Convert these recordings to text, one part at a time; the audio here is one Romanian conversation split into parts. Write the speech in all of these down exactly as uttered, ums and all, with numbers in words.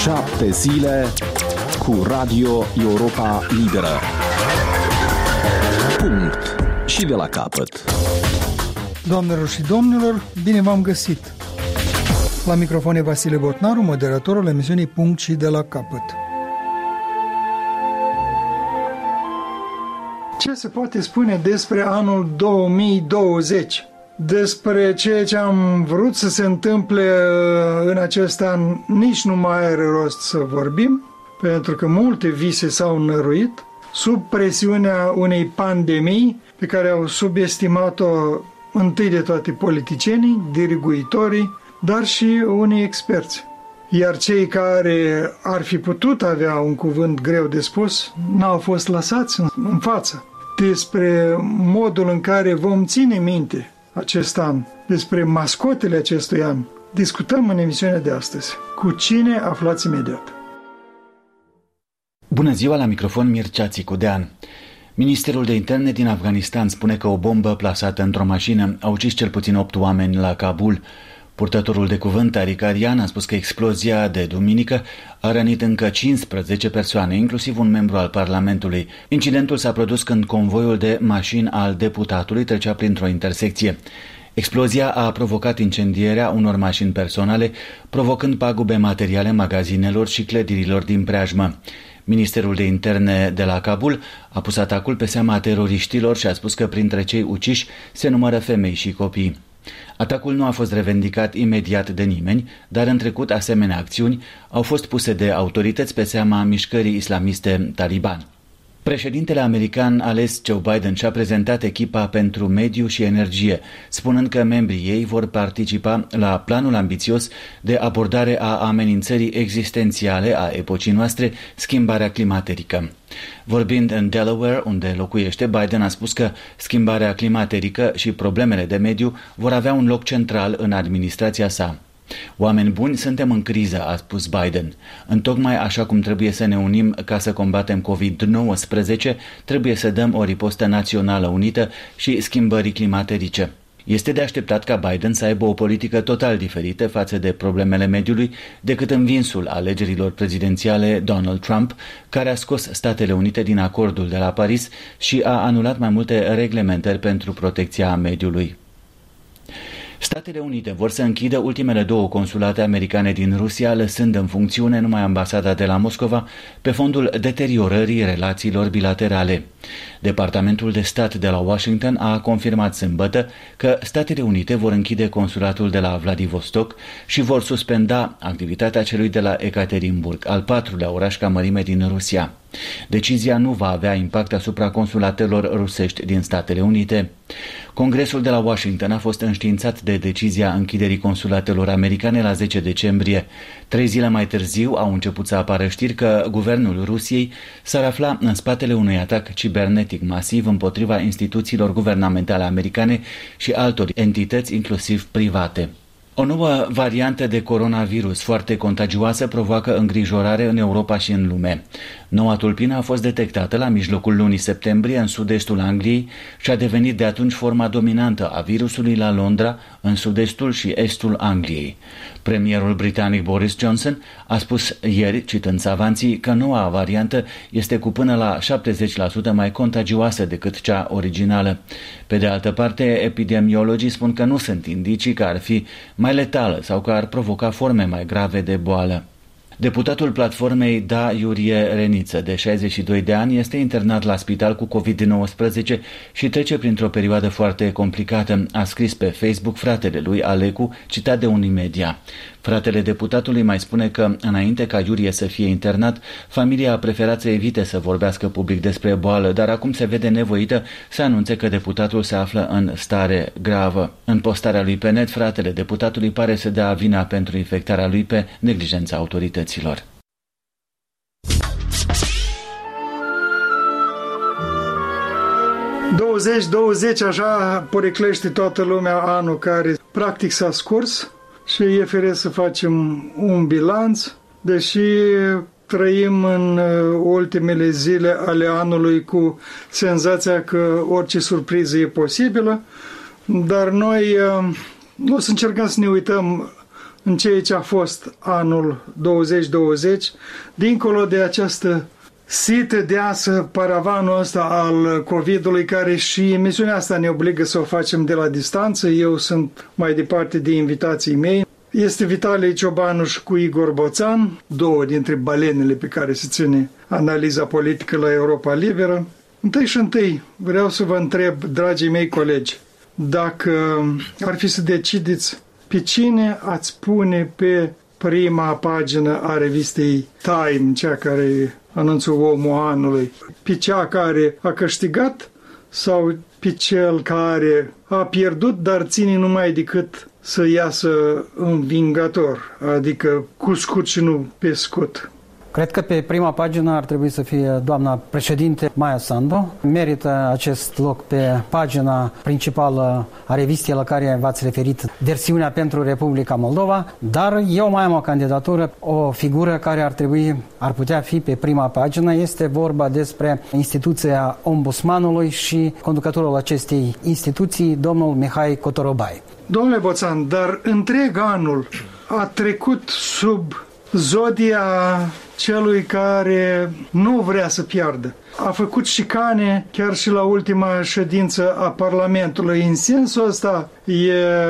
Șapte zile cu Radio Europa Liberă. Punct. Și de la capăt. Doamnelor și domnilor, bine v-am găsit! La microfon e Vasile Botnaru, moderatorul emisiunii Punct și de la capăt. Ce se poate spune despre anul două mii douăzeci? Despre ceea ce am vrut să se întâmple în acest an nici nu mai are rost să vorbim, pentru că multe vise s-au năruit sub presiunea unei pandemii pe care au subestimat-o întâi de toate politicienii, diriguitorii, dar și unii experți. Iar cei care ar fi putut avea un cuvânt greu de spus n-au fost lăsați în față. Despre modul în care vom ține minte acest an, despre mascotele acestui an, discutăm în emisiunea de astăzi. Cu cine aflați imediat? Bună ziua, la microfon Mircea Țicudean. Ministerul de Interne din Afganistan spune că o bombă plasată într-o mașină a ucis cel puțin opt oameni la Kabul. Purtătorul de cuvânt, Tariq Arian, a spus că explozia de duminică a rănit încă cincisprezece persoane, inclusiv un membru al Parlamentului. Incidentul s-a produs când convoiul de mașini al deputatului trecea printr-o intersecție. Explozia a provocat incendierea unor mașini personale, provocând pagube materiale magazinelor și clădirilor din preajmă. Ministerul de Interne de la Kabul a pus atacul pe seama teroriștilor și a spus că printre cei uciși se numără femei și copii. Atacul nu a fost revendicat imediat de nimeni, dar în trecut asemenea acțiuni au fost puse de autorități pe seama mișcării islamiste Taliban. Președintele american ales Joe Biden și-a prezentat echipa pentru mediu și energie, spunând că membrii ei vor participa la planul ambițios de abordare a amenințării existențiale a epocii noastre, schimbarea climaterică. Vorbind în Delaware, unde locuiește, Biden a spus că schimbarea climaterică și problemele de mediu vor avea un loc central în administrația sa. Oameni buni, suntem în criză, a spus Biden. Întocmai așa cum trebuie să ne unim ca să combatem covid nouăsprezece, trebuie să dăm o ripostă națională unită și schimbării climaterice. Este de așteptat ca Biden să aibă o politică total diferită față de problemele mediului decât învinsul alegerilor prezidențiale Donald Trump, care a scos Statele Unite din acordul de la Paris și a anulat mai multe reglementări pentru protecția mediului. Statele Unite vor să închidă ultimele două consulate americane din Rusia, lăsând în funcțiune numai ambasada de la Moscova, pe fondul deteriorării relațiilor bilaterale. Departamentul de Stat de la Washington a confirmat sâmbătă că Statele Unite vor închide consulatul de la Vladivostok și vor suspenda activitatea celui de la Ekaterinburg, al patrulea oraș ca mărime din Rusia. Decizia nu va avea impact asupra consulatelor rusești din Statele Unite. Congresul de la Washington a fost înștiințat de decizia închiderii consulatelor americane la zece decembrie. Trei zile mai târziu au început să apară știri că guvernul Rusiei s-ar afla în spatele unui atac cibernetic masiv împotriva instituțiilor guvernamentale americane și altor entități, inclusiv private. O nouă variantă de coronavirus foarte contagioasă provoacă îngrijorare în Europa și în lume. Noua tulpină a fost detectată la mijlocul lunii septembrie în sud-estul Angliei și a devenit de atunci forma dominantă a virusului la Londra, în sud-estul și estul Angliei. Premierul britanic Boris Johnson a spus ieri, citând savanții, că noua variantă este cu până la șaptezeci la sută mai contagioasă decât cea originală. Pe de altă parte, epidemiologii spun că nu sunt indicii că ar fi mai letală sau că ar provoca forme mai grave de boală. Deputatul platformei Da Iurie Reniță, de șaizeci și doi de ani, este internat la spital cu covid nouăsprezece și trece printr-o perioadă foarte complicată, a scris pe Facebook fratele lui Alecu, citat de Unimedia. Fratele deputatului mai spune că, înainte ca Iurie să fie internat, familia a preferat să evite să vorbească public despre boală, dar acum se vede nevoită să anunțe că deputatul se află în stare gravă. În postarea lui pe net, fratele deputatului pare să dea vina pentru infectarea lui pe neglijența autorităților. douăzeci douăzeci, așa poreclește toată lumea anul care practic s-a scurs și e firesc să facem un bilanț, deși trăim în ultimele zile ale anului cu senzația că orice surpriză e posibilă, dar noi o să încercăm să ne uităm în ceea ce a fost anul douăzeci douăzeci, dincolo de această sită deasă, paravanul ăsta al COVID-ului, care și emisiunea asta ne obligă să o facem de la distanță. Eu sunt mai departe de invitații mei. Este Vitalie Ciobanu și cu Igor Boțan, două dintre balenele pe care se ține analiza politică la Europa Liberă. Întâi și întâi vreau să vă întreb, dragii mei colegi, dacă ar fi să decideți pe cine ați pune pe prima pagină a revistei Time, cea care anunță omul anului, pe cea care a câștigat sau pe cel care a pierdut, dar ține numai decât să iasă învingător, adică cu scut și nu pe scut? Cred că pe prima pagină ar trebui să fie doamna președinte Maia Sandu. Merită acest loc pe pagina principală a revistei la care v-ați referit, versiunea pentru Republica Moldova, dar eu mai am o candidatură, o figură care ar trebui, ar putea fi pe prima pagină. Este vorba despre instituția Ombudsmanului și conducătorul acestei instituții, domnul Mihai Cotorobai. Domnule Boțan, dar întreg anul a trecut sub zodia celui care nu vrea să piardă. A făcut șicane chiar și la ultima ședință a Parlamentului. În sensul ăsta, e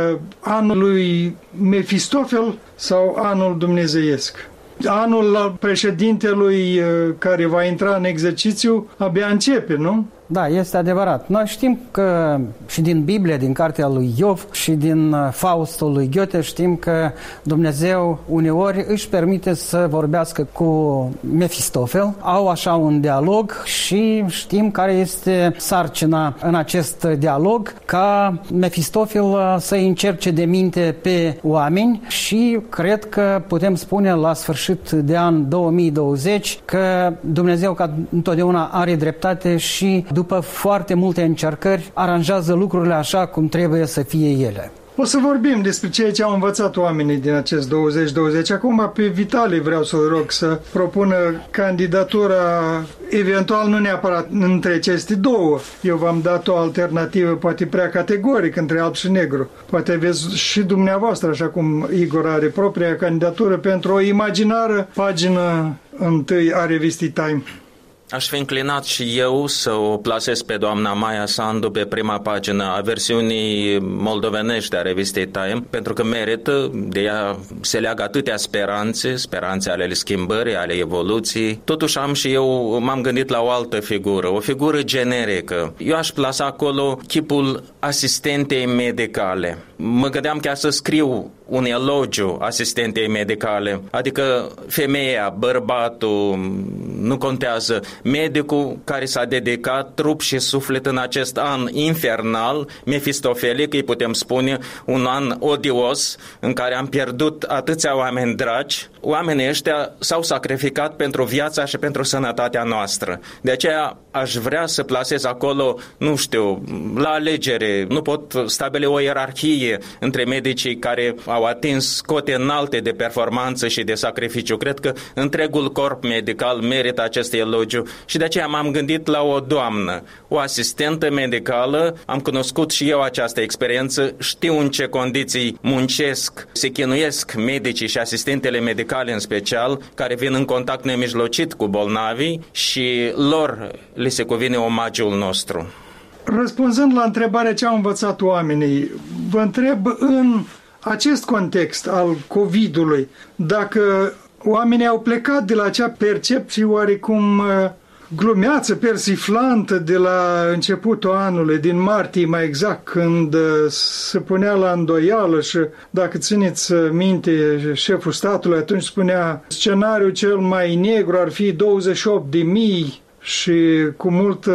anul lui Mefistofel sau anul dumnezeiesc? Anul președintelui care va intra în exercițiu abia începe, nu? Da, este adevărat. Noi știm că și din Biblie, din cartea lui Iov și din Faustul lui Goethe, știm că Dumnezeu uneori își permite să vorbească cu Mefistofel. Au așa un dialog și știm care este sarcina în acest dialog, ca Mefistofel să încerce de minte pe oameni și cred că putem spune la sfârșit de an două mii douăzeci că Dumnezeu, ca întotdeauna, are dreptate și după foarte multe încercări, aranjează lucrurile așa cum trebuie să fie ele. O să vorbim despre ceea ce au învățat oamenii din acest douăzeci douăzeci. Acum pe Vitalie vreau să-l rog să propună candidatura, eventual nu neapărat între aceste două. Eu v-am dat o alternativă poate prea categoric între alb și negru. Poate aveți și dumneavoastră, așa cum Igor are propria candidatură, pentru o imaginară pagină întâi a revistei Time. Aș fi înclinat și eu să o plasez pe doamna Maia Sandu pe prima pagină a versiunii moldovenești a revistei Time, pentru că merită, de ea se leagă atâtea speranțe, speranțe ale schimbării, ale evoluției. Totuși am și eu, m-am gândit la o altă figură, o figură generică. Eu aș plasa acolo chipul asistentei medicale. Mă gândeam chiar să scriu un elogiu asistentei medicale, adică femeia, bărbatul, nu contează, medicul care s-a dedicat trup și suflet în acest an infernal, mefistofelic, îi putem spune, un an odios, în care am pierdut atâția oameni dragi. Oamenii ăștia s-au sacrificat pentru viața și pentru sănătatea noastră. De aceea aș vrea să plasez acolo, nu știu, la alegere, nu pot stabili o ierarhie între medicii care au atins cote înalte de performanță și de sacrificiu. Cred că întregul corp medical merită acest elogiu și de aceea m-am gândit la o doamnă, o asistentă medicală. Am cunoscut și eu această experiență, știu în ce condiții muncesc, se chinuiesc medicii și asistentele medicale în special, care vin în contact nemijlocit cu bolnavii și lor li se cuvine omagiul nostru. Răspunzând la întrebarea ce au învățat oamenii, vă întreb în acest context al COVID-ului, dacă oamenii au plecat de la acea percepție oarecum glumeață, persiflantă de la începutul anului, din martie mai exact, când se punea la îndoială și, dacă țineți minte, șeful statului atunci spunea scenariul cel mai negru ar fi douăzeci și opt de mii și cu multă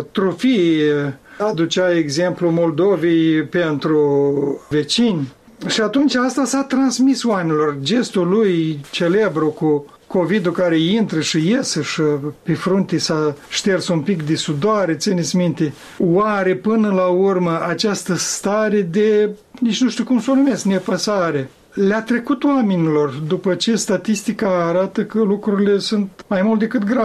trufie aducea exemplu Moldovei pentru vecini. Și atunci asta s-a transmis oamenilor. Gestul lui celebru cu COVID-ul care intră și iese și pe frunte s-a șters un pic de sudoare, țineți minte. Oare până la urmă această stare de, nici nu știu cum să o numesc, nepăsare, le-a trecut oamenilor după ce statistica arată că lucrurile sunt mai mult decât grave?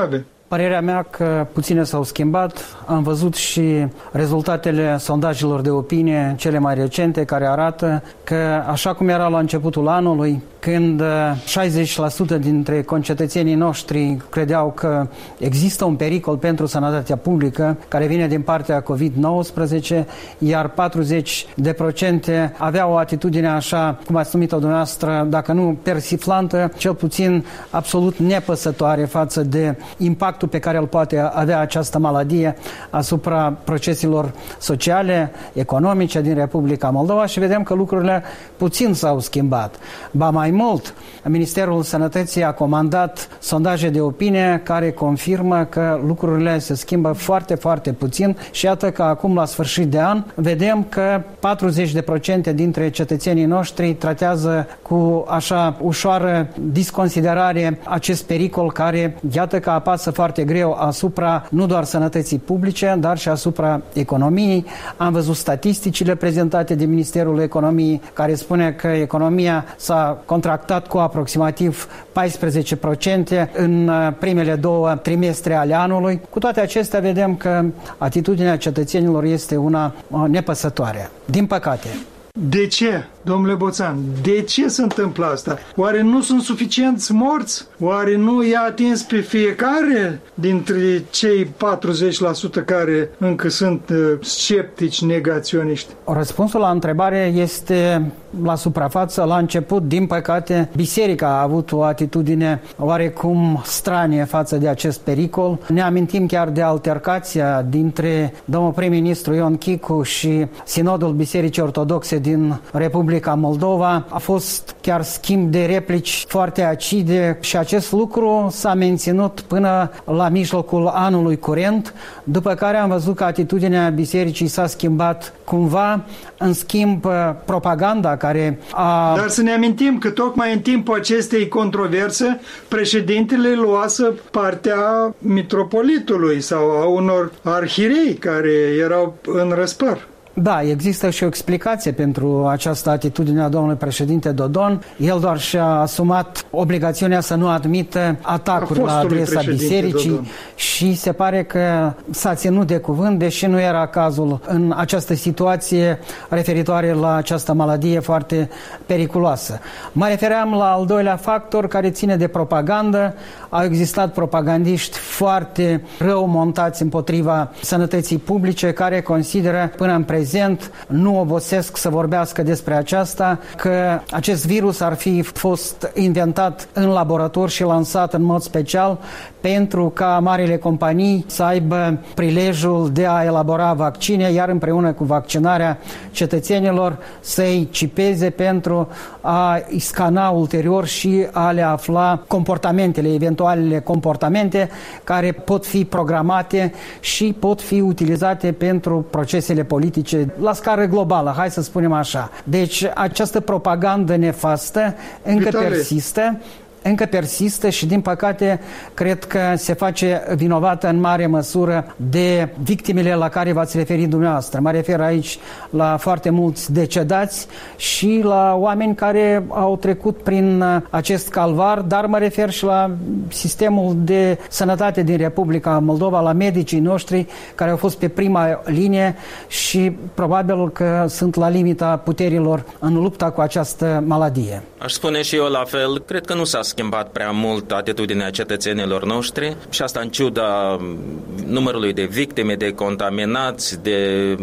Părerea mea că puține s-au schimbat. Am văzut și rezultatele sondajelor de opinie, cele mai recente, care arată că, așa cum era la începutul anului, când șaizeci la sută dintre concetățenii noștri credeau că există un pericol pentru sănătatea publică care vine din partea covid nouăsprezece, iar patruzeci de procente aveau o atitudine așa, cum ați numit-o dumneavoastră, dacă nu persiflantă, cel puțin absolut nepăsătoare față de impactul pe care îl poate avea această maladie asupra proceselor sociale, economice din Republica Moldova, și vedem că lucrurile puțin s-au schimbat. Ba mai mult, Ministerul Sănătății a comandat sondaje de opinie care confirmă că lucrurile se schimbă foarte, foarte puțin și iată că acum, la sfârșit de an, vedem că patruzeci de procente dintre cetățenii noștri tratează cu așa ușoară disconsiderare acest pericol care, iată că apasă foarte greu asupra nu doar sănătății publice, dar și asupra economiei. Am văzut statisticile prezentate de Ministerul Economiei, care spune că economia s-a contractat cu aproximativ paisprezece la sută în primele două trimestre ale anului. Cu toate acestea, vedem că atitudinea cetățenilor este una nepăsătoare. Din păcate. De ce, domnule Boțan? De ce se întâmplă asta? Oare nu sunt suficienți morți? Oare nu i-a atins pe fiecare dintre cei patruzeci la sută care încă sunt sceptici, negaționiști? Răspunsul la întrebare este la suprafață. La început, din păcate, biserica a avut o atitudine oarecum stranie față de acest pericol. Ne amintim chiar de altercația dintre domnul prim-ministru Ion Chicu și Sinodul Bisericii Ortodoxe din Republica Moldova. A fost chiar schimb de replici foarte acide și acest lucru s-a menținut până la mijlocul anului curent, după care am văzut că atitudinea bisericii s-a schimbat cumva. În schimb, propaganda care a... Dar să ne amintim că tocmai în timpul acestei controverse, președintele luase partea mitropolitului sau a unor arhierei care erau în răspăr. Da, există și o explicație pentru această atitudine a domnului președinte Dodon. El doar și-a asumat obligațiunea să nu admită atacuri la adresa bisericii Dodon. Și se pare că s-a ținut de cuvânt, deși nu era cazul în această situație referitoare la această maladie foarte periculoasă. Mă refeream la al doilea factor care ține de propagandă. Au existat propagandiști foarte rău montați împotriva sănătății publice care consideră până în prezent nu obosesc să vorbească despre aceasta, că acest virus ar fi fost inventat în laborator și lansat în mod special pentru ca marile companii să aibă prilejul de a elabora vaccine, iar împreună cu vaccinarea cetățenilor să-i cipeze pentru a-i scana ulterior și a le afla comportamentele, eventualele comportamente care pot fi programate și pot fi utilizate pentru procesele politice la scară globală, hai să spunem așa. Deci această propagandă nefastă încă Vitale. persistă. încă persistă și, din păcate, cred că se face vinovată în mare măsură de victimele la care v-ați referit dumneavoastră. Mă refer aici la foarte mulți decedați și la oameni care au trecut prin acest calvar, dar mă refer și la sistemul de sănătate din Republica Moldova, la medicii noștri care au fost pe prima linie și probabil că sunt la limita puterilor în lupta cu această maladie. Aș spune și eu la fel, cred că nu s-a schimbat prea mult atitudinea cetățenilor noștri și asta în ciuda numărului de victime, de contaminați, de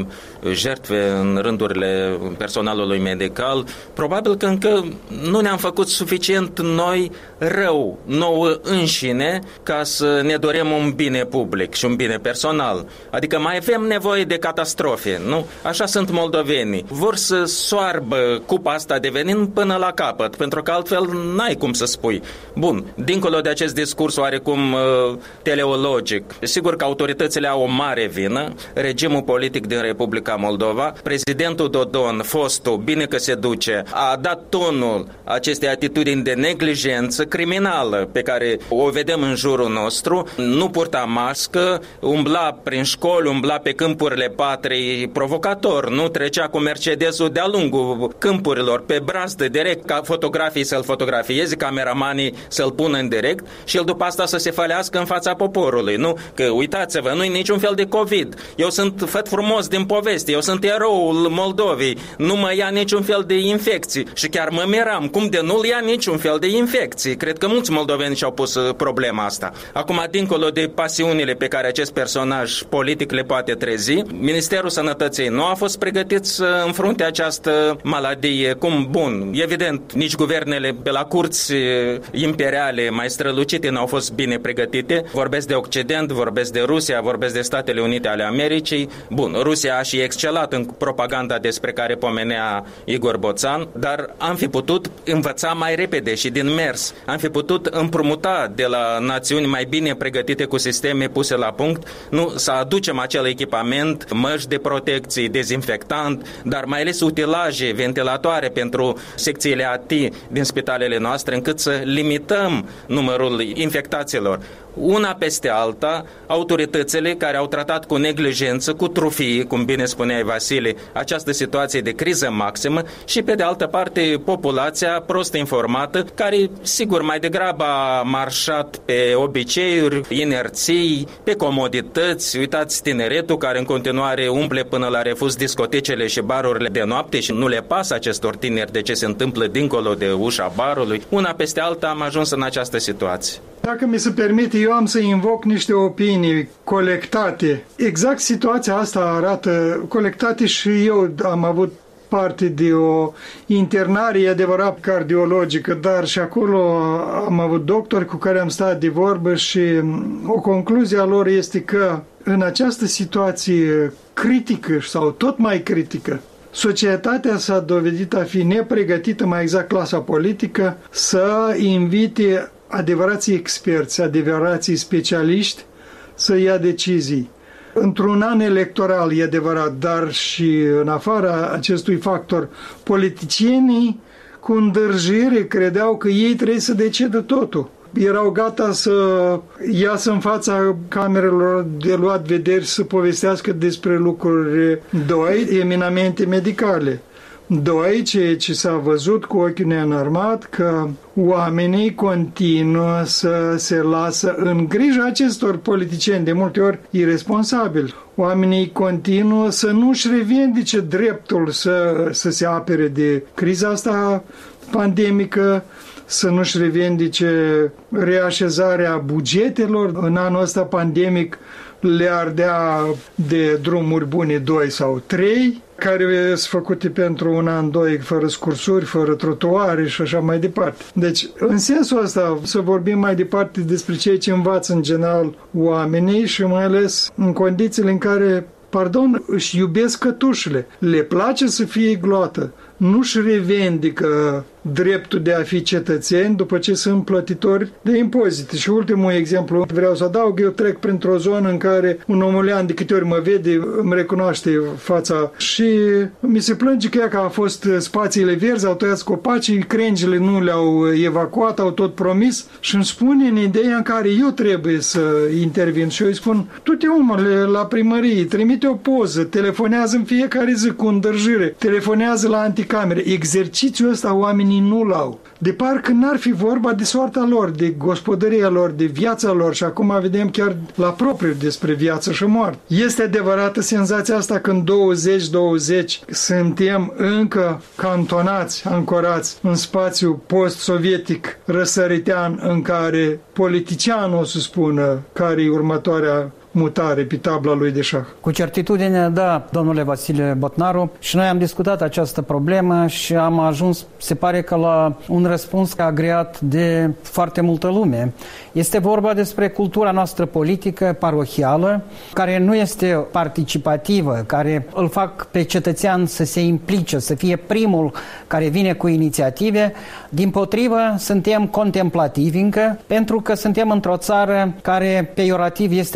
jertfe în rândurile personalului medical. Probabil că încă nu ne-am făcut suficient noi rău nouă înșine ca să ne dorim un bine public și un bine personal. Adică mai avem nevoie de catastrofe, nu? Așa sunt moldovenii. Vor să soarbă cupa asta de venin până la capăt, pentru că altfel n-ai cum să spui. Bun, dincolo de acest discurs oarecum uh, teleologic, sigur că autoritățile au o mare vină, regimul politic din Republica Moldova, prezidentul Dodon, fostul, bine că se duce, a dat tonul acestei atitudini de neglijență criminală pe care o vedem în jurul nostru, nu purta mască, umbla prin școli, umbla pe câmpurile patriei provocator, nu trecea cu Mercedesul de-a lungul câmpurilor, pe brazdă, direct ca fotografii să-l fotografieze, cameramanii banii să-l pună în direct și el după asta să se fălească în fața poporului. Nu? Că uitați-vă, nu-i niciun fel de COVID. Eu sunt făt frumos din poveste, eu sunt eroul Moldovei, nu mă ia niciun fel de infecții. Și chiar mă miram, cum de nu-l ia niciun fel de infecții. Cred că mulți moldoveni și-au pus problema asta. Acum, dincolo de pasiunile pe care acest personaj politic le poate trezi, Ministerul Sănătății nu a fost pregătit să înfrunte această maladie. Cum? Bun, evident, nici guvernele pe la curți imperiale mai strălucite n-au fost bine pregătite. Vorbesc de Occident, vorbesc de Rusia, vorbesc de Statele Unite ale Americii. Bun, Rusia a și excelat în propaganda despre care pomenea Igor Boțan, dar am fi putut învăța mai repede și din mers. Am fi putut împrumuta de la națiuni mai bine pregătite cu sisteme puse la punct, nu să aducem acel echipament, măști de protecție, dezinfectant, dar mai ales utilaje, ventilatoare pentru secțiile A T din spitalele noastre, încât să limităm numărul infectaților. Una peste alta, autoritățile care au tratat cu neglijență, cu trufie, cum bine spuneai Vasile, această situație de criză maximă și pe de altă parte populația prost informată, care sigur mai degrabă a marșat pe obiceiuri, inerții, pe comodități. Uitați tineretul care în continuare umple până la refuz discotecele și barurile de noapte și nu le pasă acestor tineri de ce se întâmplă dincolo de ușa barului. Una peste alta am ajuns în această situație. Dacă mi se permite, eu am să invoc niște opinii colectate. Exact situația asta arată, colectate și eu am avut parte de o internare, e adevărat, cardiologică, dar și acolo am avut doctori cu care am stat de vorbă și o concluzie a lor este că în această situație critică sau tot mai critică, societatea s-a dovedit a fi nepregătită, mai exact clasa politică, să invite adevărații experți, adevărații specialiști să ia decizii. Într-un an electoral, e adevărat, dar și în afara acestui factor, politicienii cu îndârjire credeau că ei trebuie să decidă totul. Erau gata să iasă în fața camerelor de luat vederi să povestească despre lucruri, doi, eminamente medicale. Doi, ceea ce s-a văzut cu ochiul neînarmat, că oamenii continuă să se lasă în grija acestor politicieni, de multe ori irresponsabili. Oamenii continuă să nu-și revendice dreptul să, să se apere de criza asta pandemică, să nu-și revendice reașezarea bugetelor. În anul ăsta pandemic le-ar dea de drumuri bune doi sau trei, care sunt făcute pentru un an, doi, fără scursuri, fără trotuare și așa mai departe. Deci, în sensul ăsta, să vorbim mai departe despre ceea ce învață în general oamenii și mai ales în condițiile în care, pardon, își iubesc cătușele, le place să fie gloată, nu-și revendică dreptul de a fi cetățeni după ce sunt plătitori de impozite. Și ultimul exemplu vreau să adaug, eu trec printr-o zonă în care un omulean de câte ori mă vede, îmi recunoaște fața și mi se plânge că ea că a fost spațiile verzi, au tăiat copacii, crengile nu le-au evacuat, au tot promis și îmi spune în ideea în care eu trebuie să intervin și eu îi spun, tu te omule la primărie, trimite o poză, telefonează în fiecare zi cu îndârjire, telefonează la anticamere. Exercițiul ăsta oamenii nu-l au. De parcă n-ar fi vorba de soarta lor, de gospodăria lor, de viața lor și acum vedem chiar la propriu despre viață și moarte. Este adevărată senzația asta că în douăzeci douăzeci suntem încă cantonați, ancorați în spațiu post-sovietic răsăritean în care politicianul o să spună care e următoarea mutare pe tabla lui de șah. Cu certitudine, da, domnule Vasile Botnaru, și noi am discutat această problemă și am ajuns, se pare că la un răspuns agreat de foarte multă lume. Este vorba despre cultura noastră politică parohială, care nu este participativă, care îl fac pe cetățean să se implice, să fie primul care vine cu inițiative. Dimpotrivă, suntem contemplativi încă, pentru că suntem într-o țară care peiorativ este numită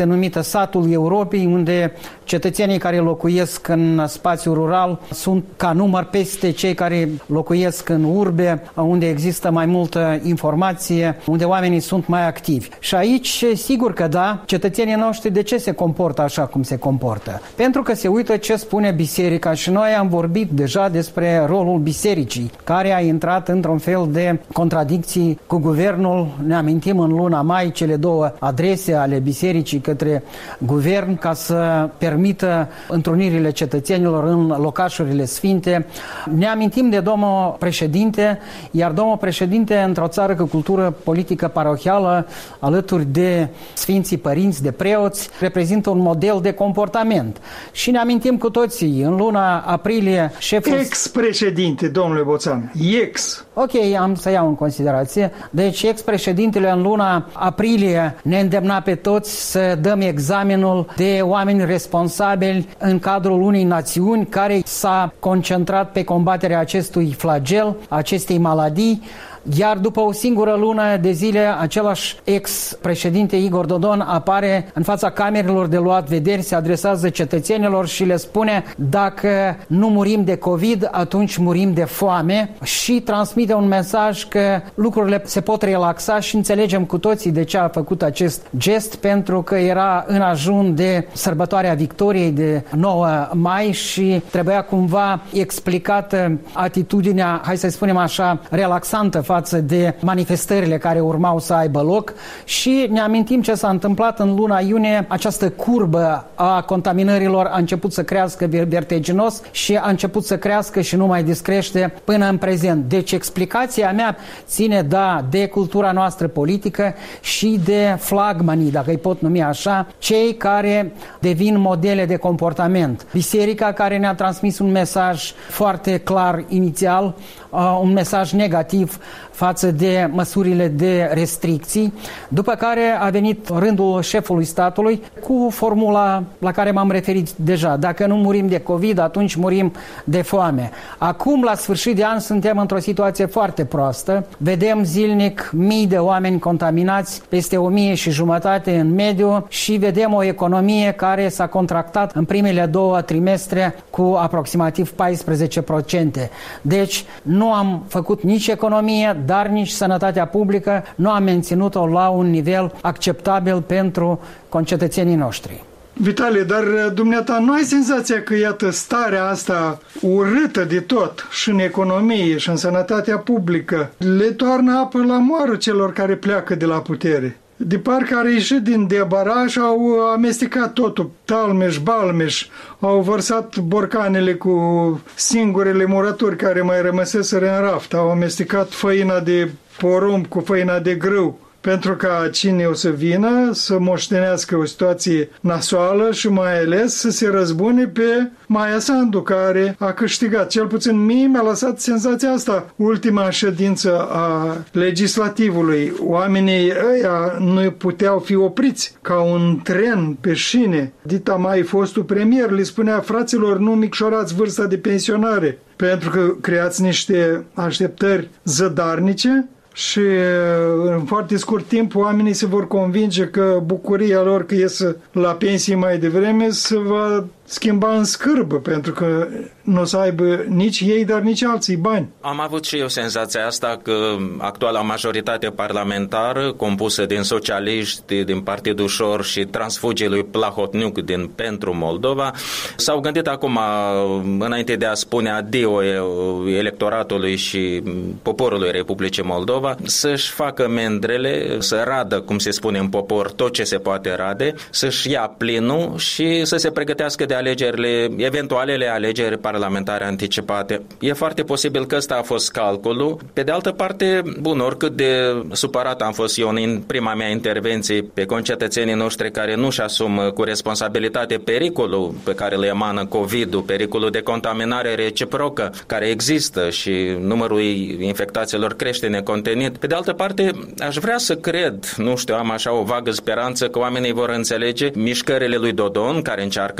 satul Europei, unde cetățenii care locuiesc în spațiul rural sunt ca număr peste cei care locuiesc în urbe, unde există mai multă informație, unde oamenii sunt mai activi. Și aici, sigur că da, cetățenii noștri de ce se comportă așa cum se comportă? Pentru că se uită ce spune biserica și noi am vorbit deja despre rolul bisericii, care a intrat într-un fel de contradicții cu guvernul. Ne amintim în luna mai cele două adrese ale bisericii către guvern ca să permită întrunirile cetățenilor în locașurile sfinte. Ne amintim de domnul președinte, iar domnul președinte într-o țară cu cultură politică parohială, alături de Sfinții Părinți, de preoți, reprezintă un model de comportament. Și ne amintim cu toții, în luna aprilie, șeful... Ex-președinte, domnule Boțan, ex. Ok, am să iau în considerație. Deci ex-președintele în luna aprilie ne îndemna pe toți să dăm examenul de oameni responsabili în cadrul unei națiuni care s-a concentrat pe combaterea acestui flagel, acestei maladii. Iar după o singură lună de zile, același ex-președinte Igor Dodon apare în fața camerelor de luat vederi, se adresează cetățenilor și le spune: dacă nu murim de COVID, atunci murim de foame, și transmite un mesaj că lucrurile se pot relaxa și înțelegem cu toții de ce a făcut acest gest, pentru că era în ajun de sărbătoarea victoriei de nouă mai și trebuia cumva explicată atitudinea, hai să spunem așa, relaxantă față de manifestările care urmau să aibă loc. Și ne amintim ce s-a întâmplat în luna iunie. Această curbă a contaminărilor a început să crească vertiginos și a început să crească și nu mai descrește până în prezent. Deci explicația mea ține, da, de cultura noastră politică și de flagmanii, dacă îi pot numi așa, cei care devin modele de comportament. Biserica, care ne-a transmis un mesaj foarte clar inițial, uh, un mesaj negativ față de măsurile de restricții, după care a venit rândul șefului statului cu formula la care m-am referit deja: dacă nu murim de COVID, atunci murim de foame. Acum, la sfârșit de an, suntem într-o situație foarte proastă. Vedem zilnic mii de oameni contaminați, peste o mie și jumătate în mediu, și vedem o economie care s-a contractat în primele două trimestre cu aproximativ paisprezece la sută. Deci nu am făcut nici economie, dar nici sănătatea publică nu a menținut-o la un nivel acceptabil pentru concetățenii noștri. Vitalie, dar dumneata nu ai senzația că, iată, starea asta urâtă de tot, și în economie și în sănătatea publică, le toarnă apă la moară celor care pleacă de la putere? De parcă ar ieși din debaraj, au amestecat totul, talmeș, balmeș, au vărsat borcanele cu singurele murături care mai rămăseseră în raft, au amestecat făina de porumb cu făina de grâu, pentru ca cine o să vină să moștenească o situație nasoală și mai ales să se răzbune pe Maia Sandu, care a câștigat. Cel puțin mie mi-a lăsat senzația asta ultima ședință a legislativului. Oamenii ăia nu puteau fi opriți ca un tren pe șine. Dita Mai, fostul premier, le spunea: fraților, nu micșorați vârsta de pensionare, pentru că creați niște așteptări zădarnice și în foarte scurt timp oamenii se vor convinge că bucuria lor că ies la pensie mai devreme se va schimba în scârbă, pentru că nu o să aibă nici ei, dar nici alții bani. Am avut și eu senzația asta că actuala majoritate parlamentară, compusă din socialiști, din Partidul Ușor și transfugii lui Plahotniuc din Pentru Moldova, s-au gândit acum, înainte de a spune adio electoratului și poporului Republicii Moldova, să-și facă mendrele, să radă, cum se spune în popor, tot ce se poate rade, să-și ia plinul și să se pregătească de alegerile, eventualele alegeri parlamentare anticipate. E foarte posibil că ăsta a fost calculul. Pe de altă parte, bun, oricât de supărat am fost eu în prima mea intervenție pe concetățenii noștri care nu-și asumă cu responsabilitate pericolul pe care le emană COVID-ul, pericolul de contaminare reciprocă care există și numărul infectațiilor crește necontenit. Pe de altă parte, aș vrea să cred, nu știu, am așa o vagă speranță că oamenii vor înțelege mișcările lui Dodon, care încearcă în fel și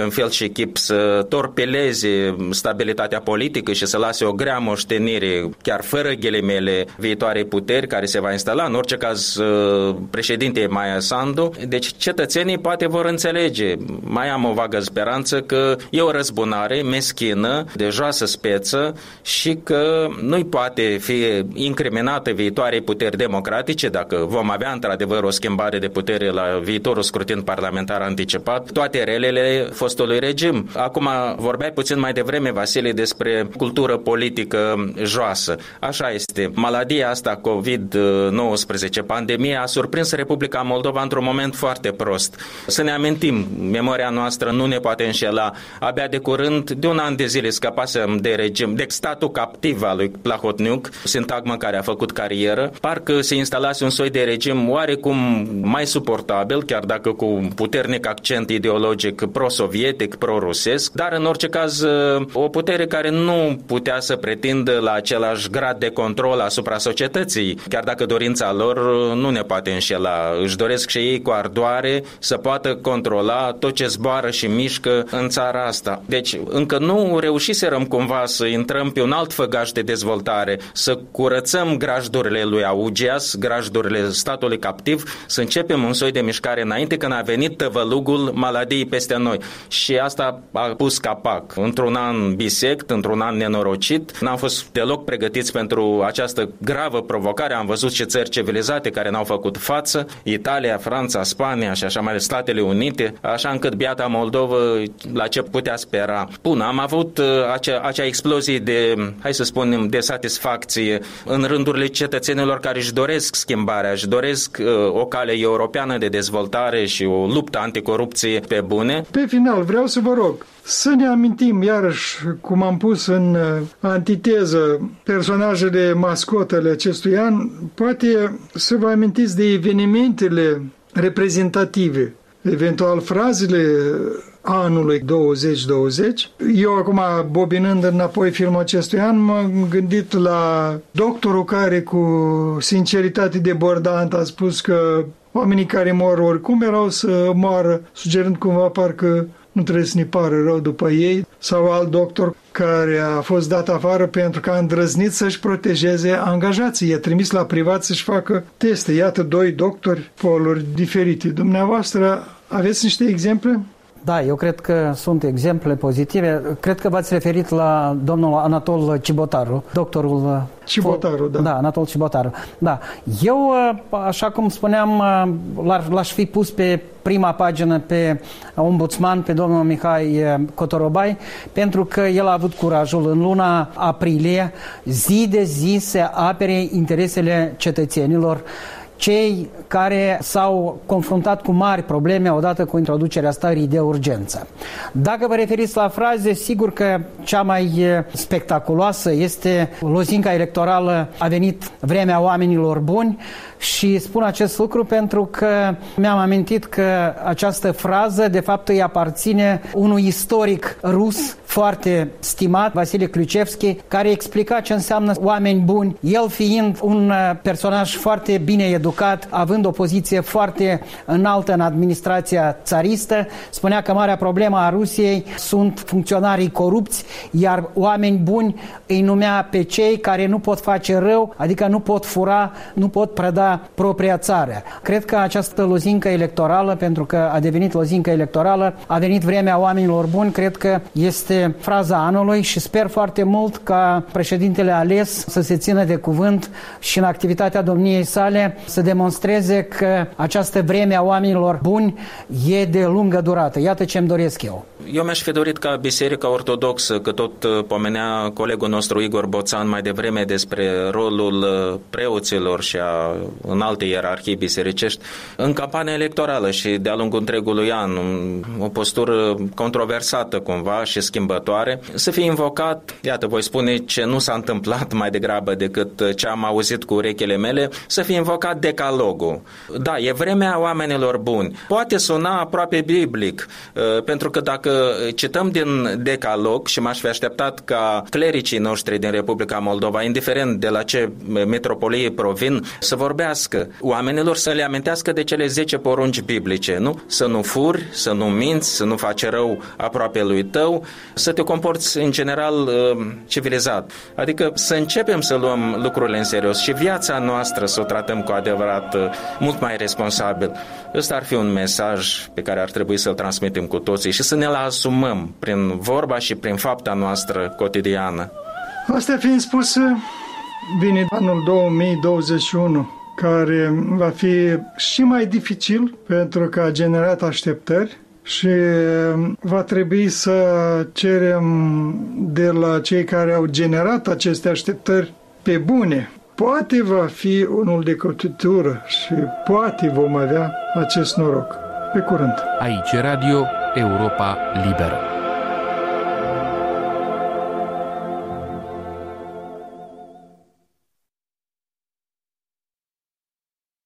face chip să torpileze stabilitatea politică și să lase o grea moștenire, chiar fără ghilimele, viitoarei puteri care se va instala, în orice caz președinte Maia Sandu. Deci cetățenii poate vor înțelege, mai am o vagă speranță că e o răzbunare meschină, de joasă speță și că nu-i poate fi incriminată viitoarei puteri democratice dacă vom avea într-adevăr o schimbare de putere la viitorul scrutin parlamentar anticipat, toate relele fostului regim. Acum vorbeai puțin mai devreme, Vasile, despre cultură politică joasă. Așa este. Maladia asta covid nouăsprezece, pandemia, a surprins Republica Moldova într-un moment foarte prost. Să ne amintim, memoria noastră nu ne poate înșela. Abia de curând, de un an de zile scăpasem de regim, de statul captiv al lui Plahotniuc, sintagmă care a făcut carieră. Parcă se instalase un soi de regim oarecum mai suportabil, chiar dacă cu un puternic accent ideologic pro-sovietic, pro-rusesc, dar în orice caz o putere care nu putea să pretindă la același grad de control asupra societății, chiar dacă dorința lor nu ne poate înșela. Își doresc și ei cu ardoare să poată controla tot ce zboară și mișcă în țara asta. Deci încă nu reușiserăm cumva să intrăm pe un alt făgaș de dezvoltare, să curățăm grajdurile lui Augias, grajdurile statului captiv, să începem un soi de mișcare înainte când a venit tăvălugul maladiei peste noi. Și asta a pus capac. Într-un an bisect, într-un an nenorocit, n-am fost deloc pregătiți pentru această gravă provocare. Am văzut și țări civilizate care n-au făcut față, Italia, Franța, Spania și așa mai departe, Statele Unite, așa încât biata Moldovă la ce putea spera. Bun, am avut acea, acea explozie de, hai să spunem, de satisfacție în rândurile cetățenilor care își doresc schimbarea, își doresc uh, o cale europeană de dezvoltare și o luptă anticorupție pe bune. Pe final, vreau să vă rog să ne amintim, iarăși, cum am pus în antiteză personajele mascotele acestui an, poate să vă amintiți de evenimentele reprezentative, eventual frazele anului douăzeci douăzeci. Eu acum, bobinând înapoi filmul acestui an, m-am gândit la doctorul care cu sinceritate debordantă a spus că oamenii care mor oricum erau să moară, sugerând cumva parcă nu trebuie să ne pară rău după ei, sau alt doctor care a fost dat afară pentru că a îndrăznit să-și protejeze angajații. I-a trimis la privat să-și facă teste. Iată doi doctori, poluri diferite. Dumneavoastră aveți niște exemple? Da, eu cred că sunt exemple pozitive. Cred că v-ați referit la domnul Anatol Cibotaru, doctorul... Cibotaru, da. Da, Anatol Cibotaru. Da. Eu, așa cum spuneam, l-aș fi pus pe prima pagină pe ombudsman, pe domnul Mihai Cotorobai, pentru că el a avut curajul în luna aprilie, zi de zi, să apere interesele cetățenilor, cei care s-au confruntat cu mari probleme odată cu introducerea stării de urgență. Dacă vă referiți la fraze, sigur că cea mai spectaculoasă este lozinca electorală, a venit vremea oamenilor buni, și spun acest lucru pentru că mi-am amintit că această frază de fapt îi aparține unui istoric rus foarte stimat, Vasile Kliuchevski, care explica ce înseamnă oameni buni, el fiind un personaj foarte bine educat, având o poziție foarte înaltă în administrația țaristă, spunea că marea problemă a Rusiei sunt funcționarii corupți, iar oameni buni îi numea pe cei care nu pot face rău, adică nu pot fura, nu pot prăda propria țară. Cred că această lozincă electorală, pentru că a devenit lozincă electorală, a venit vremea oamenilor buni, cred că este fraza anului și sper foarte mult ca președintele ales să se țină de cuvânt și în activitatea domniei sale să demonstreze că această vreme a oamenilor buni e de lungă durată. Iată ce îmi doresc eu. Eu mi-aș fi dorit ca Biserica Ortodoxă, că tot pomenea colegul nostru Igor Boțan mai devreme despre rolul preoților și a în alte ierarhii bisericești, în campania electorală și de-a lungul întregului an, o postură controversată cumva și schimbătoare sărbătoare, să fie invocat, iată, voi spune ce nu s-a întâmplat mai degrabă decât ce am auzit cu urechile mele, să fie invocat decalogul. Da, e vremea oamenilor buni. Poate suna aproape biblic, pentru că dacă cităm din decalog, și m-aș fi așteptat ca clericii noștri din Republica Moldova, indiferent de la ce metropolie provin, să vorbească oamenilor, să le amintească de cele zece porunci biblice, nu? Să nu furi, să nu minți, să nu faci rău aproape lui tău, să te comporți în general civilizat. Adică să începem să luăm lucrurile în serios și viața noastră să o tratăm cu adevărat mult mai responsabil. Ăsta ar fi un mesaj pe care ar trebui să-l transmitem cu toții și să ne-l asumăm prin vorba și prin fapta noastră cotidiană. Astea fiind spuse, vine anul două mii douăzeci și unu, care va fi și mai dificil pentru că a generat așteptări și va trebui să cerem de la cei care au generat aceste așteptări pe bune. Poate va fi unul de cotitură și poate vom avea acest noroc. Pe curând! Aici Radio Europa Liberă.